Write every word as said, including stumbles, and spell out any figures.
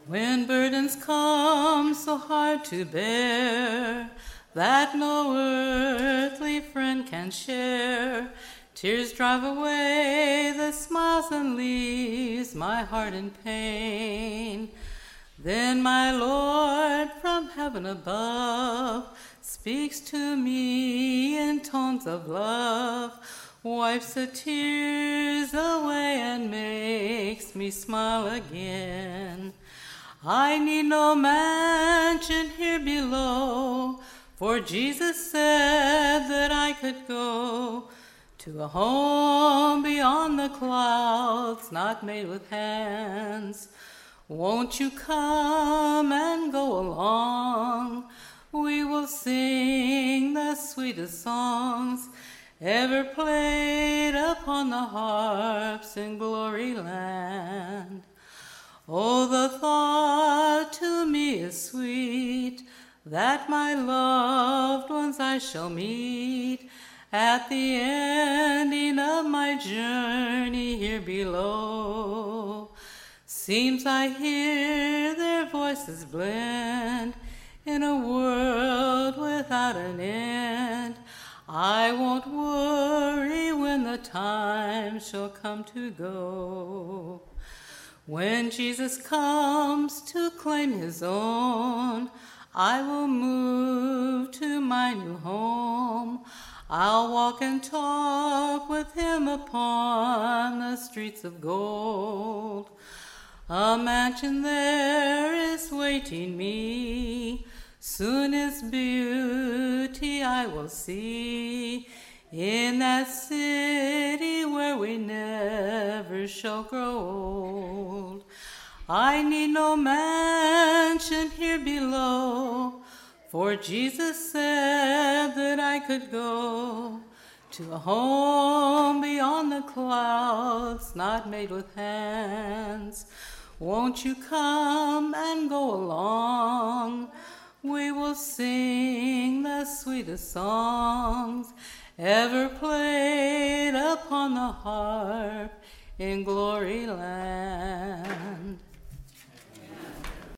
When burdens come so hard to bear that no earthly friend can share, tears drive away the smiles and leaves my heart in pain. Then my Lord from heaven above speaks to me in tones of love, wipes the tears away and makes me smile again. I need no mansion here below, for Jesus said that I could go to a home beyond the clouds, not made with hands. Won't you come and go along? We will sing the sweetest songs ever played upon the harps in glory land. Oh, the thought to me is sweet that my loved ones I shall meet at the ending of my journey here below. Seems I hear their voices blend in a world without an end. I won't worry when the time shall come to go. When Jesus comes to claim his own, I will move to my new home. I'll walk and talk with him upon the streets of gold. A mansion there is waiting me, soon its beauty I will see, in that city where we never shall grow old. I need no mansion here below, for Jesus said that I could go to a home beyond the clouds, not made with hands. Won't you come and go along? We will sing the sweetest songs ever played upon the harp in glory land.